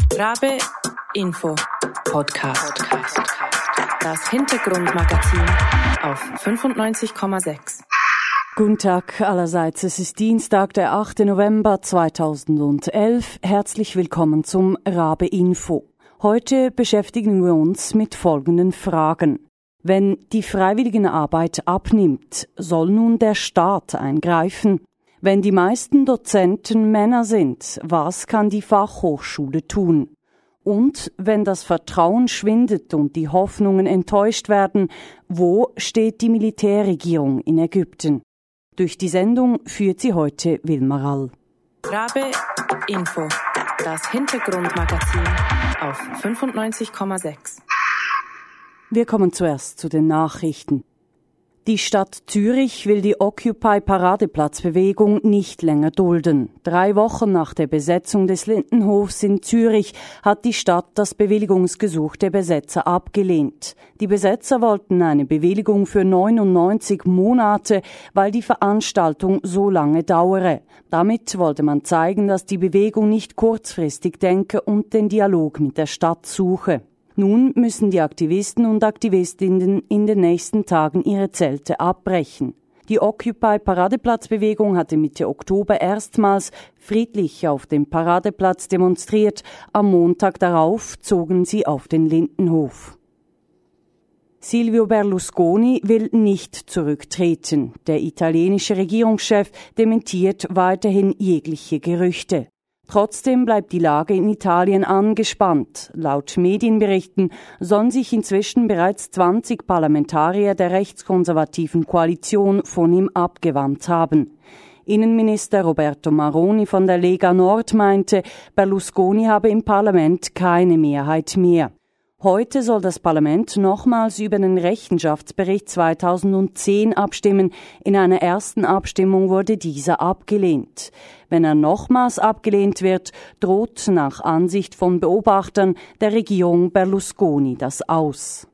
Rabe Info Podcast. Das Hintergrundmagazin auf 95,6. Guten Tag allerseits. Es ist Dienstag, der 8. November 2011. Herzlich willkommen zum Rabe Info. Heute beschäftigen wir uns mit folgenden Fragen. Wenn die Freiwilligenarbeit abnimmt, soll nun der Staat eingreifen? Wenn die meisten Dozenten Männer sind, was kann die Fachhochschule tun? Und wenn das Vertrauen schwindet und die Hoffnungen enttäuscht werden, wo steht die Militärregierung in Ägypten? Durch die Sendung führt sie heute Wilma Rall. Rabe Info, das Hintergrundmagazin auf 95,6. Wir kommen zuerst zu den Nachrichten. Die Stadt Zürich will die Occupy-Paradeplatzbewegung nicht länger dulden. 3 Wochen nach der Besetzung des Lindenhofs in Zürich hat die Stadt das Bewilligungsgesuch der Besetzer abgelehnt. Die Besetzer wollten eine Bewilligung für 99 Monate, weil die Veranstaltung so lange dauere. Damit wollte man zeigen, dass die Bewegung nicht kurzfristig denke und den Dialog mit der Stadt suche. Nun müssen die Aktivisten und Aktivistinnen in den nächsten Tagen ihre Zelte abbrechen. Die Occupy-Paradeplatzbewegung hatte Mitte Oktober erstmals friedlich auf dem Paradeplatz demonstriert. Am Montag darauf zogen sie auf den Lindenhof. Silvio Berlusconi will nicht zurücktreten. Der italienische Regierungschef dementiert weiterhin jegliche Gerüchte. Trotzdem bleibt die Lage in Italien angespannt. Laut Medienberichten sollen sich inzwischen bereits 20 Parlamentarier der rechtskonservativen Koalition von ihm abgewandt haben. Innenminister Roberto Maroni von der Lega Nord meinte, Berlusconi habe im Parlament keine Mehrheit mehr. Heute soll das Parlament nochmals über den Rechenschaftsbericht 2010 abstimmen. In einer ersten Abstimmung wurde dieser abgelehnt. Wenn er nochmals abgelehnt wird, droht nach Ansicht von Beobachtern der Regierung Berlusconi das aus.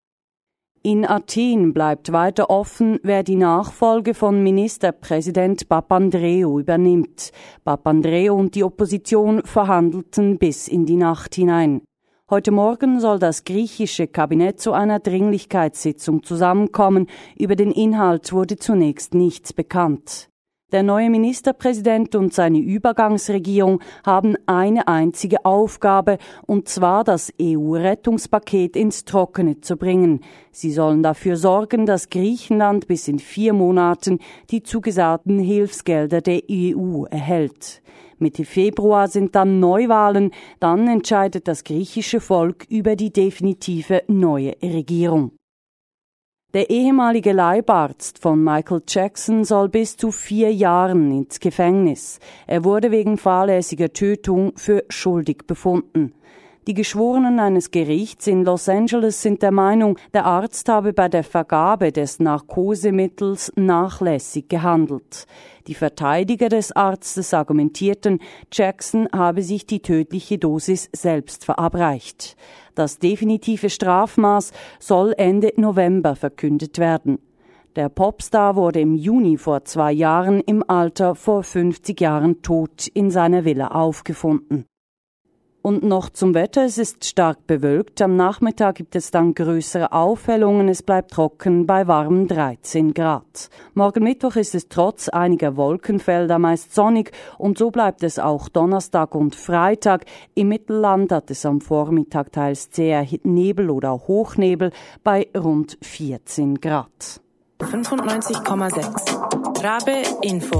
In Athen bleibt weiter offen, wer die Nachfolge von Ministerpräsident Papandreou übernimmt. Papandreou und die Opposition verhandelten bis in die Nacht hinein. Heute Morgen soll das griechische Kabinett zu einer Dringlichkeitssitzung zusammenkommen. Über den Inhalt wurde zunächst nichts bekannt. Der neue Ministerpräsident und seine Übergangsregierung haben eine einzige Aufgabe, und zwar das EU-Rettungspaket ins Trockene zu bringen. Sie sollen dafür sorgen, dass Griechenland bis in 4 Monaten die zugesagten Hilfsgelder der EU erhält. Mitte Februar sind dann Neuwahlen, dann entscheidet das griechische Volk über die definitive neue Regierung. Der ehemalige Leibarzt von Michael Jackson soll bis zu 4 Jahren ins Gefängnis. Er wurde wegen fahrlässiger Tötung für schuldig befunden. Die Geschworenen eines Gerichts in Los Angeles sind der Meinung, der Arzt habe bei der Vergabe des Narkosemittels nachlässig gehandelt. Die Verteidiger des Arztes argumentierten, Jackson habe sich die tödliche Dosis selbst verabreicht. Das definitive Strafmaß soll Ende November verkündet werden. Der Popstar wurde im Juni vor 2 Jahren im Alter vor 50 Jahren tot in seiner Villa aufgefunden. Und noch zum Wetter, es ist stark bewölkt. Am Nachmittag gibt es dann größere Aufhellungen. Es bleibt trocken bei warmen 13 Grad. Morgen Mittwoch ist es trotz einiger Wolkenfelder meist sonnig und so bleibt es auch Donnerstag und Freitag. Im Mittelland hat es am Vormittag teils zäher Nebel oder Hochnebel bei rund 14 Grad. 95,6. Rabe Info.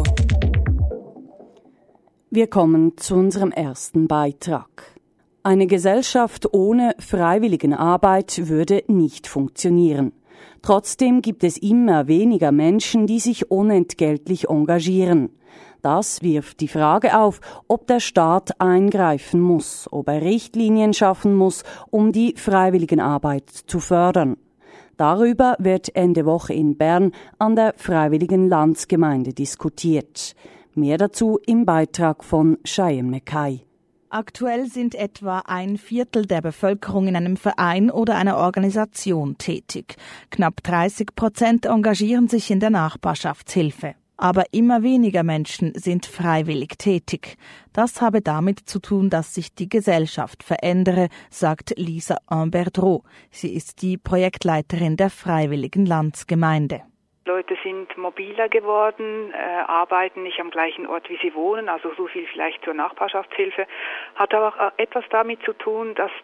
Wir kommen zu unserem ersten Beitrag. Eine Gesellschaft ohne Freiwilligenarbeit würde nicht funktionieren. Trotzdem gibt es immer weniger Menschen, die sich unentgeltlich engagieren. Das wirft die Frage auf, ob der Staat eingreifen muss, ob er Richtlinien schaffen muss, um die Freiwilligenarbeit zu fördern. Darüber wird Ende Woche in Bern an der Freiwilligen Landsgemeinde diskutiert. Mehr dazu im Beitrag von Cheyenne Mackay. Aktuell sind etwa 1/4 der Bevölkerung in einem Verein oder einer Organisation tätig. Knapp 30% engagieren sich in der Nachbarschaftshilfe. Aber immer weniger Menschen sind freiwillig tätig. Das habe damit zu tun, dass sich die Gesellschaft verändere, sagt Lisa Humbert-Roth. Sie ist die Projektleiterin der Freiwilligen Landsgemeinde. Leute sind mobiler geworden, arbeiten nicht am gleichen Ort, wie sie wohnen, also so viel vielleicht zur Nachbarschaftshilfe. Hat aber auch etwas damit zu tun, dass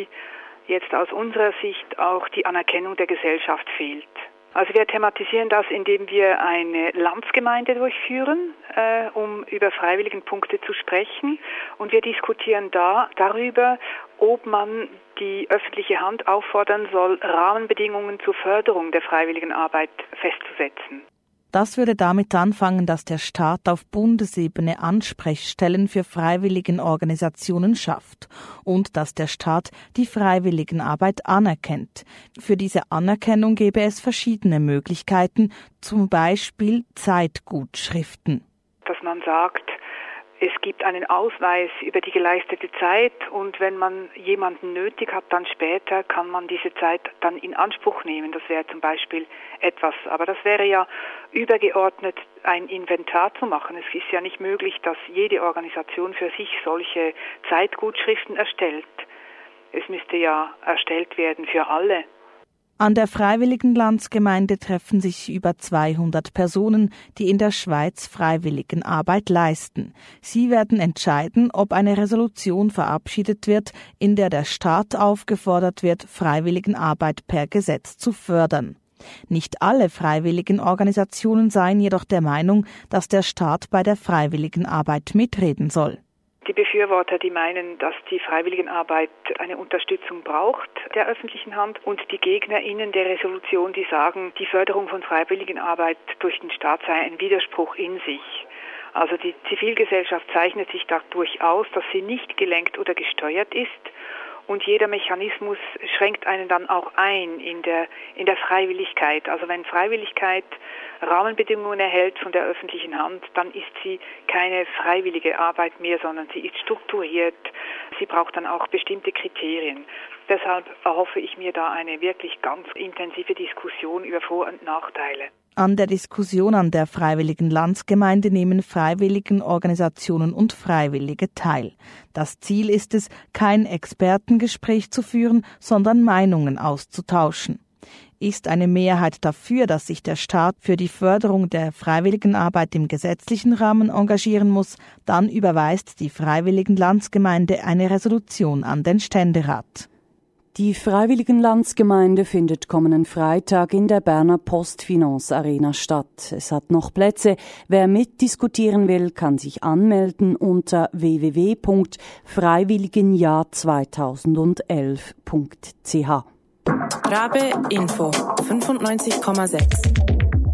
jetzt aus unserer Sicht auch die Anerkennung der Gesellschaft fehlt. Also wir thematisieren das, indem wir eine Landsgemeinde durchführen, um über Freiwilligenpunkte zu sprechen. Und wir diskutieren darüber, ob man die öffentliche Hand auffordern soll, Rahmenbedingungen zur Förderung der Freiwilligenarbeit festzusetzen. Das würde damit anfangen, dass der Staat auf Bundesebene Ansprechstellen für Freiwilligenorganisationen schafft und dass der Staat die Freiwilligenarbeit anerkennt. Für diese Anerkennung gäbe es verschiedene Möglichkeiten, zum Beispiel Zeitgutschriften. Dass man sagt, es gibt einen Ausweis über die geleistete Zeit und wenn man jemanden nötig hat, dann später kann man diese Zeit dann in Anspruch nehmen. Das wäre zum Beispiel etwas. Aber das wäre ja übergeordnet ein Inventar zu machen. Es ist ja nicht möglich, dass jede Organisation für sich solche Zeitgutschriften erstellt. Es müsste ja erstellt werden für alle. An der Freiwilligen Landsgemeinde treffen sich über 200 Personen, die in der Schweiz Freiwilligenarbeit leisten. Sie werden entscheiden, ob eine Resolution verabschiedet wird, in der der Staat aufgefordert wird, Freiwilligenarbeit per Gesetz zu fördern. Nicht alle Freiwilligenorganisationen seien jedoch der Meinung, dass der Staat bei der Freiwilligenarbeit mitreden soll. Die Befürworter, die meinen, dass die Freiwilligenarbeit eine Unterstützung braucht der öffentlichen Hand und die GegnerInnen der Resolution, die sagen, die Förderung von Freiwilligenarbeit durch den Staat sei ein Widerspruch in sich. Also die Zivilgesellschaft zeichnet sich dadurch aus, dass sie nicht gelenkt oder gesteuert ist und jeder Mechanismus schränkt einen dann auch ein in der Freiwilligkeit. Also wenn Freiwilligkeit Rahmenbedingungen erhält von der öffentlichen Hand, dann ist sie keine freiwillige Arbeit mehr, sondern sie ist strukturiert. Sie braucht dann auch bestimmte Kriterien. Deshalb erhoffe ich mir da eine wirklich ganz intensive Diskussion über Vor- und Nachteile. An der Diskussion an der Freiwilligen Landsgemeinde nehmen Freiwilligenorganisationen und Freiwillige teil. Das Ziel ist es, kein Expertengespräch zu führen, sondern Meinungen auszutauschen. Ist eine Mehrheit dafür, dass sich der Staat für die Förderung der Freiwilligenarbeit im gesetzlichen Rahmen engagieren muss, dann überweist die Freiwilligen Landsgemeinde eine Resolution an den Ständerat. Die Freiwilligen Landsgemeinde findet kommenden Freitag in der Berner Postfinance Arena statt. Es hat noch Plätze. Wer mitdiskutieren will, kann sich anmelden unter www.freiwilligenjahr2011.ch. Rabe Info 95,6.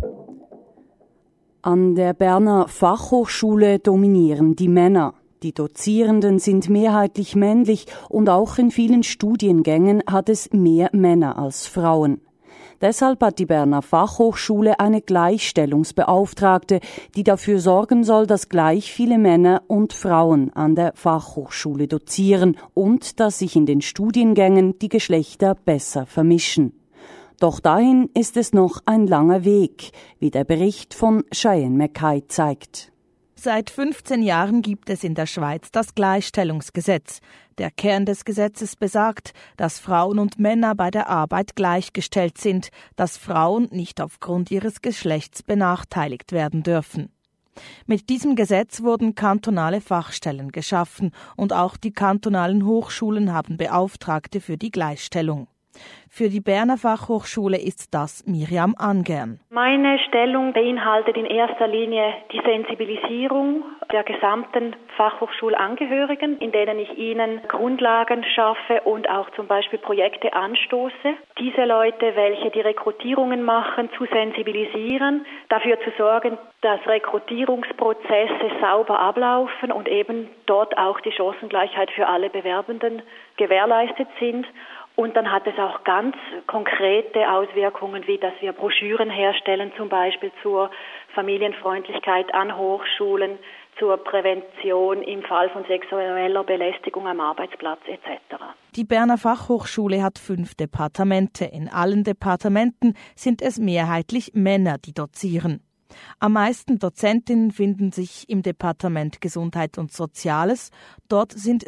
An der Berner Fachhochschule dominieren die Männer. Die Dozierenden sind mehrheitlich männlich und auch in vielen Studiengängen hat es mehr Männer als Frauen. Deshalb hat die Berner Fachhochschule eine Gleichstellungsbeauftragte, die dafür sorgen soll, dass gleich viele Männer und Frauen an der Fachhochschule dozieren und dass sich in den Studiengängen die Geschlechter besser vermischen. Doch dahin ist es noch ein langer Weg, wie der Bericht von Cheyenne Mackay zeigt. Seit 15 Jahren gibt es in der Schweiz das Gleichstellungsgesetz. Der Kern des Gesetzes besagt, dass Frauen und Männer bei der Arbeit gleichgestellt sind, dass Frauen nicht aufgrund ihres Geschlechts benachteiligt werden dürfen. Mit diesem Gesetz wurden kantonale Fachstellen geschaffen und auch die kantonalen Hochschulen haben Beauftragte für die Gleichstellung. Für die Berner Fachhochschule ist das Miriam Angern. Meine Stellung beinhaltet in erster Linie die Sensibilisierung der gesamten Fachhochschulangehörigen, in denen ich ihnen Grundlagen schaffe und auch zum Beispiel Projekte anstoße. Diese Leute, welche die Rekrutierungen machen, zu sensibilisieren, dafür zu sorgen, dass Rekrutierungsprozesse sauber ablaufen und eben dort auch die Chancengleichheit für alle Bewerbenden gewährleistet sind. Und dann hat es auch ganz konkrete Auswirkungen, wie dass wir Broschüren herstellen, zum Beispiel zur Familienfreundlichkeit an Hochschulen, zur Prävention im Fall von sexueller Belästigung am Arbeitsplatz etc. Die Berner Fachhochschule hat 5 Departemente. In allen Departementen sind es mehrheitlich Männer, die dozieren. Am meisten Dozentinnen finden sich im Departement Gesundheit und Soziales. Dort sind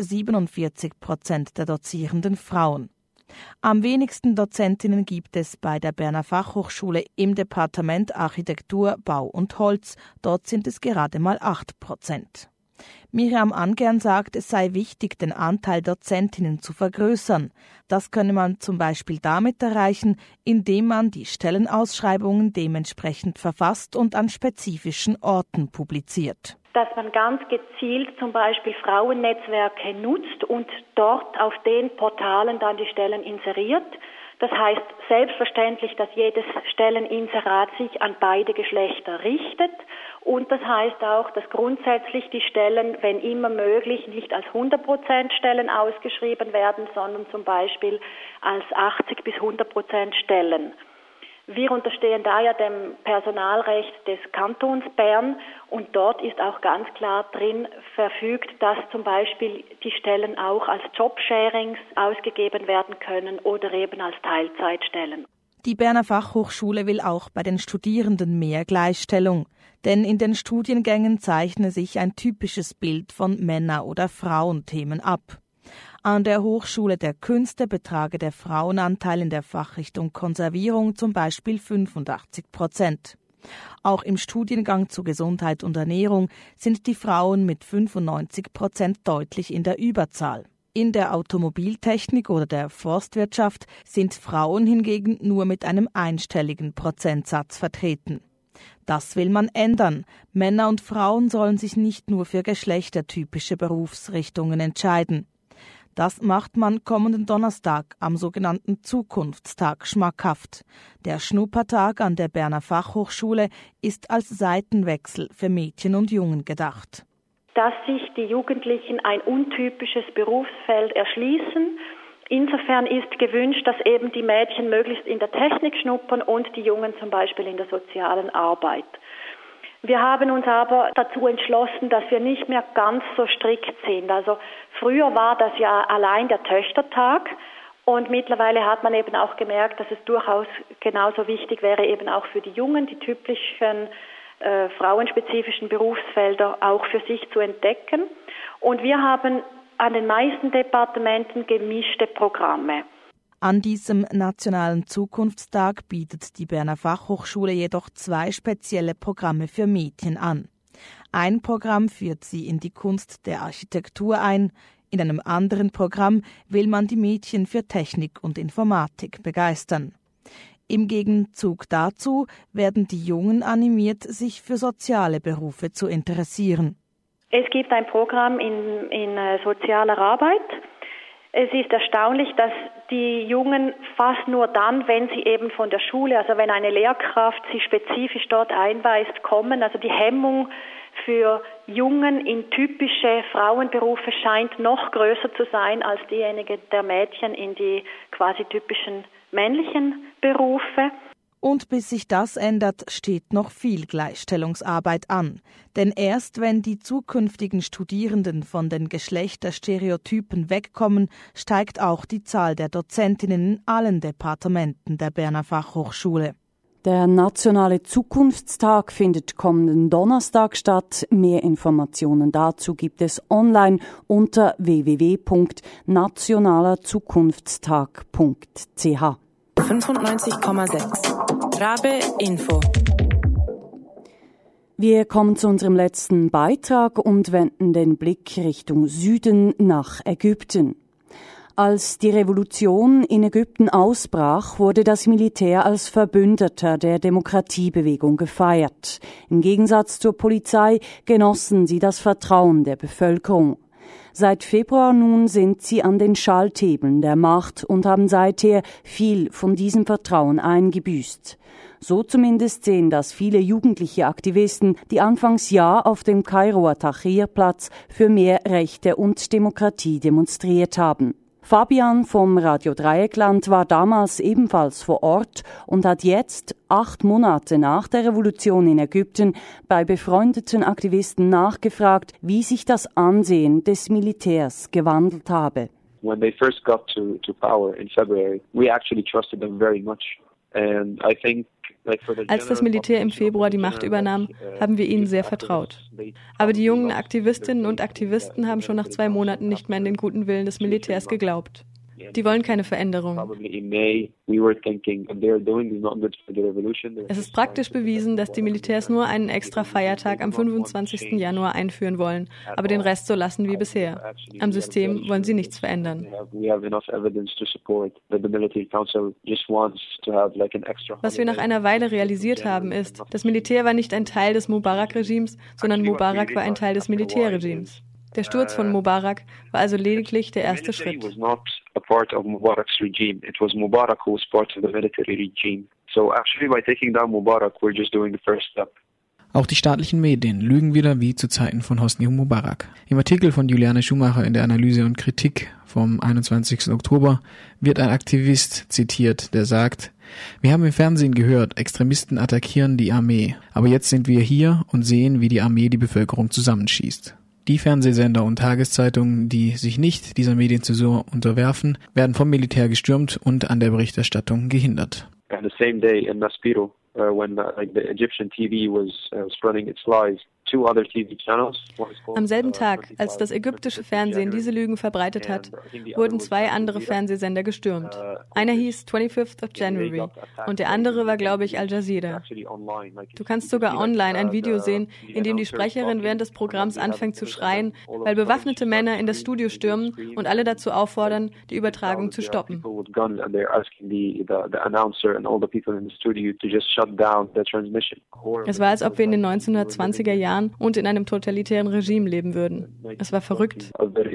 47% der Dozierenden Frauen. Am wenigsten Dozentinnen gibt es bei der Berner Fachhochschule im Departement Architektur, Bau und Holz. Dort sind es gerade mal 8%. Miriam Angern sagt, es sei wichtig, den Anteil Dozentinnen zu vergrößern. Das könne man zum Beispiel damit erreichen, indem man die Stellenausschreibungen dementsprechend verfasst und an spezifischen Orten publiziert. Dass man ganz gezielt zum Beispiel Frauennetzwerke nutzt und dort auf den Portalen dann die Stellen inseriert. Das heißt selbstverständlich, dass jedes Stelleninserat sich an beide Geschlechter richtet. Und das heißt auch, dass grundsätzlich die Stellen, wenn immer möglich, nicht als 100% Stellen ausgeschrieben werden, sondern zum Beispiel als 80 bis 100% Stellen. Wir unterstehen da ja dem Personalrecht des Kantons Bern und dort ist auch ganz klar drin verfügt, dass zum Beispiel die Stellen auch als Jobsharings ausgegeben werden können oder eben als Teilzeitstellen. Die Berner Fachhochschule will auch bei den Studierenden mehr Gleichstellung, denn in den Studiengängen zeichne sich ein typisches Bild von Männer- oder Frauenthemen ab. An der Hochschule der Künste betrage der Frauenanteil in der Fachrichtung Konservierung zum Beispiel 85%. Auch im Studiengang zu Gesundheit und Ernährung sind die Frauen mit 95% deutlich in der Überzahl. In der Automobiltechnik oder der Forstwirtschaft sind Frauen hingegen nur mit einem einstelligen Prozentsatz vertreten. Das will man ändern. Männer und Frauen sollen sich nicht nur für geschlechtertypische Berufsrichtungen entscheiden. Das macht man kommenden Donnerstag am sogenannten Zukunftstag schmackhaft. Der Schnuppertag an der Berner Fachhochschule ist als Seitenwechsel für Mädchen und Jungen gedacht. Dass sich die Jugendlichen ein untypisches Berufsfeld erschließen. Insofern ist gewünscht, dass eben die Mädchen möglichst in der Technik schnuppern und die Jungen zum Beispiel in der sozialen Arbeit. Wir haben uns aber dazu entschlossen, dass wir nicht mehr ganz so strikt sind. Also früher war das ja allein der Töchtertag und mittlerweile hat man eben auch gemerkt, dass es durchaus genauso wichtig wäre, eben auch für die Jungen die typischen frauenspezifischen Berufsfelder auch für sich zu entdecken. Und wir haben an den meisten Departementen gemischte Programme. An diesem nationalen Zukunftstag bietet die Berner Fachhochschule jedoch 2 spezielle Programme für Mädchen an. Ein Programm führt sie in die Kunst der Architektur ein, in einem anderen Programm will man die Mädchen für Technik und Informatik begeistern. Im Gegenzug dazu werden die Jungen animiert, sich für soziale Berufe zu interessieren. Es gibt ein Programm in sozialer Arbeit. Es ist erstaunlich, dass die Jungen fast nur dann, wenn sie eben von der Schule, also wenn eine Lehrkraft sie spezifisch dort einweist, kommen. Also die Hemmung für Jungen in typische Frauenberufe scheint noch größer zu sein als diejenige der Mädchen in die quasi typischen männlichen Berufe. Und bis sich das ändert, steht noch viel Gleichstellungsarbeit an. Denn erst wenn die zukünftigen Studierenden von den Geschlechterstereotypen wegkommen, steigt auch die Zahl der Dozentinnen in allen Departementen der Berner Fachhochschule. Der nationale Zukunftstag findet kommenden Donnerstag statt. Mehr Informationen dazu gibt es online unter www.nationalerzukunftstag.ch. 95,6 Rabe Info. Wir kommen zu unserem letzten Beitrag und wenden den Blick Richtung Süden nach Ägypten. Als die Revolution in Ägypten ausbrach, wurde das Militär als Verbündeter der Demokratiebewegung gefeiert. Im Gegensatz zur Polizei genossen sie das Vertrauen der Bevölkerung. Seit Februar nun sind sie an den Schalthebeln der Macht und haben seither viel von diesem Vertrauen eingebüßt. So zumindest sehen das viele jugendliche Aktivisten, die anfangs Jahr auf dem Kairoer Tahrir-Platz für mehr Rechte und Demokratie demonstriert haben. Fabian vom Radio Dreieckland war damals ebenfalls vor Ort und hat jetzt, 8 Monate nach der Revolution in Ägypten, bei befreundeten Aktivisten nachgefragt, wie sich das Ansehen des Militärs gewandelt habe. When they first got to power in February, we actually trusted them very much. Als das Militär im Februar die Macht übernahm, haben wir ihnen sehr vertraut. Aber die jungen Aktivistinnen und Aktivisten haben schon nach 2 Monaten nicht mehr an den guten Willen des Militärs geglaubt. Die wollen keine Veränderung. Es ist praktisch bewiesen, dass die Militärs nur einen extra Feiertag am 25. Januar einführen wollen, aber den Rest so lassen wie bisher. Am System wollen sie nichts verändern. Was wir nach einer Weile realisiert haben, ist, das Militär war nicht ein Teil des Mubarak-Regimes, sondern Mubarak war ein Teil des Militärregimes. Der Sturz von Mubarak war also lediglich der erste Schritt. Auch die staatlichen Medien lügen wieder wie zu Zeiten von Hosni Mubarak. Im Artikel von Juliane Schumacher in der Analyse und Kritik vom 21. Oktober wird ein Aktivist zitiert, der sagt: Wir haben im Fernsehen gehört, Extremisten attackieren die Armee, aber jetzt sind wir hier und sehen, wie die Armee die Bevölkerung zusammenschießt. Die Fernsehsender und Tageszeitungen, die sich nicht dieser Medienzensur unterwerfen, werden vom Militär gestürmt und an der Berichterstattung gehindert. And the same day in Maspero, when the Egyptian TV was running its live, 2 other TV channels. Am selben Tag, als das ägyptische Fernsehen diese Lügen verbreitet hat, wurden 2 andere Fernsehsender gestürmt. Einer hieß 25th of January und der andere war, glaube ich, Al Jazeera. Du kannst sogar online ein Video sehen, in dem die Sprecherin während des Programms anfängt zu schreien, weil bewaffnete Männer in das Studio stürmen und alle dazu auffordern, die Übertragung zu stoppen. Es war, als ob wir in den 1920er Jahren und in einem totalitären Regime leben würden. Es war verrückt.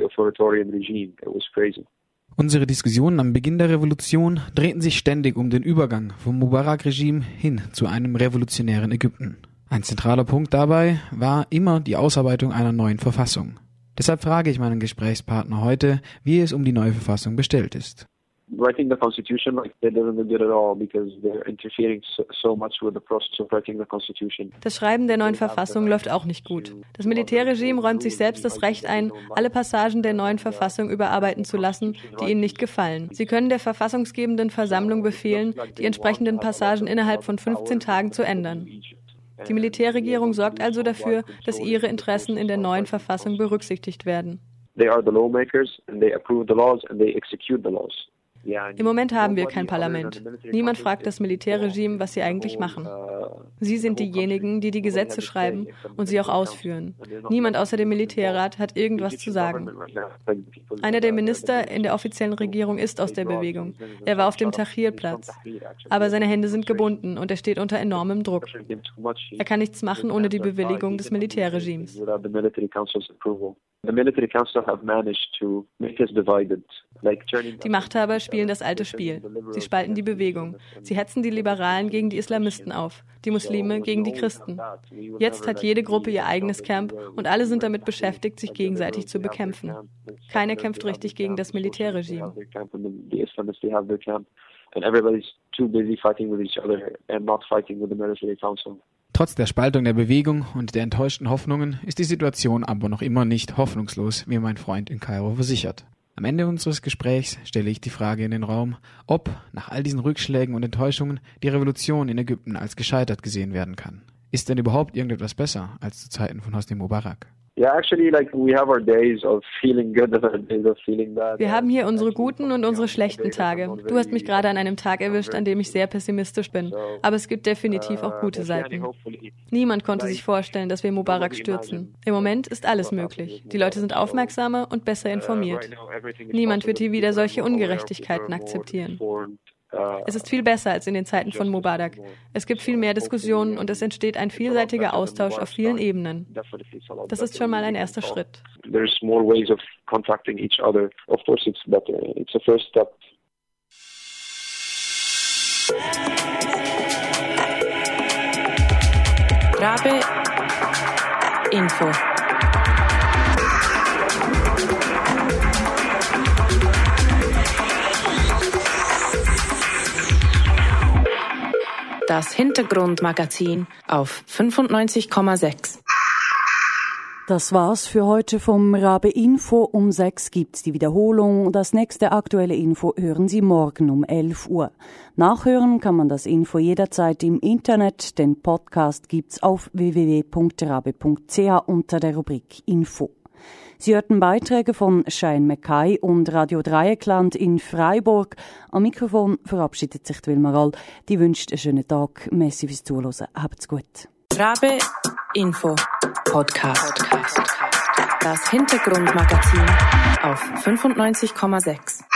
Unsere Diskussionen am Beginn der Revolution drehten sich ständig um den Übergang vom Mubarak-Regime hin zu einem revolutionären Ägypten. Ein zentraler Punkt dabei war immer die Ausarbeitung einer neuen Verfassung. Deshalb frage ich meinen Gesprächspartner heute, wie es um die neue Verfassung bestellt ist. Writing the constitution, that doesn't look good at all because they're interfering so much with the process of writing the constitution. Das Schreiben der neuen Verfassung läuft auch nicht gut. Das Militärregime räumt sich selbst das Recht ein, alle Passagen der neuen Verfassung überarbeiten zu lassen, die ihnen nicht gefallen. Sie können der verfassungsgebenden Versammlung befehlen, die entsprechenden Passagen innerhalb von 15 Tagen zu ändern. Die Militärregierung sorgt also dafür, dass ihre Interessen in der neuen Verfassung berücksichtigt werden. They are the lawmakers and they approve the laws and they execute the laws. Im Moment haben wir kein Parlament. Niemand fragt das Militärregime, was sie eigentlich machen. Sie sind diejenigen, die die Gesetze schreiben und sie auch ausführen. Niemand außer dem Militärrat hat irgendwas zu sagen. Einer der Minister in der offiziellen Regierung ist aus der Bewegung. Er war auf dem Tahrir-Platz. Aber seine Hände sind gebunden und er steht unter enormem Druck. Er kann nichts machen ohne die Bewilligung des Militärregimes. Die Machthaber spielen das alte Spiel. Sie spalten die Bewegung. Sie hetzen die Liberalen gegen die Islamisten auf, die Muslime gegen die Christen. Jetzt hat jede Gruppe ihr eigenes Camp und alle sind damit beschäftigt, sich gegenseitig zu bekämpfen. Keiner kämpft richtig gegen das Militärregime. Trotz der Spaltung der Bewegung und der enttäuschten Hoffnungen ist die Situation aber noch immer nicht hoffnungslos, wie mein Freund in Kairo versichert. Am Ende unseres Gesprächs stelle ich die Frage in den Raum, ob nach all diesen Rückschlägen und Enttäuschungen die Revolution in Ägypten als gescheitert gesehen werden kann. Ist denn überhaupt irgendetwas besser als zu Zeiten von Hosni Mubarak? Wir haben hier unsere guten und unsere schlechten Tage. Du hast mich gerade an einem Tag erwischt, an dem ich sehr pessimistisch bin. Aber es gibt definitiv auch gute Seiten. Niemand konnte sich vorstellen, dass wir Mubarak stürzen. Im Moment ist alles möglich. Die Leute sind aufmerksamer und besser informiert. Niemand wird hier wieder solche Ungerechtigkeiten akzeptieren. Es ist viel besser als in den Zeiten von Mubarak. Es gibt viel mehr Diskussionen und es entsteht ein vielseitiger Austausch auf vielen Ebenen. Das ist schon mal ein erster Schritt. There's more ways of contacting each other. Of course it's better. It's a first step. Rabe Info. Das Hintergrundmagazin auf 95,6. Das war's für heute vom Rabe Info. Um 6 gibt's die Wiederholung. Das nächste aktuelle Info hören Sie morgen um 11 Uhr. Nachhören kann man das Info jederzeit im Internet. Den Podcast gibt's auf www.rabe.ch unter der Rubrik Info. Sie hörten Beiträge von Shane Mackay und Radio Dreieckland in Freiburg. Am Mikrofon verabschiedet sich Wilma Rall. Die wünscht einen schönen Tag. Merci fürs Zuhören. Habt's gut. Rabe Info Podcast. Das Hintergrundmagazin auf 95,6.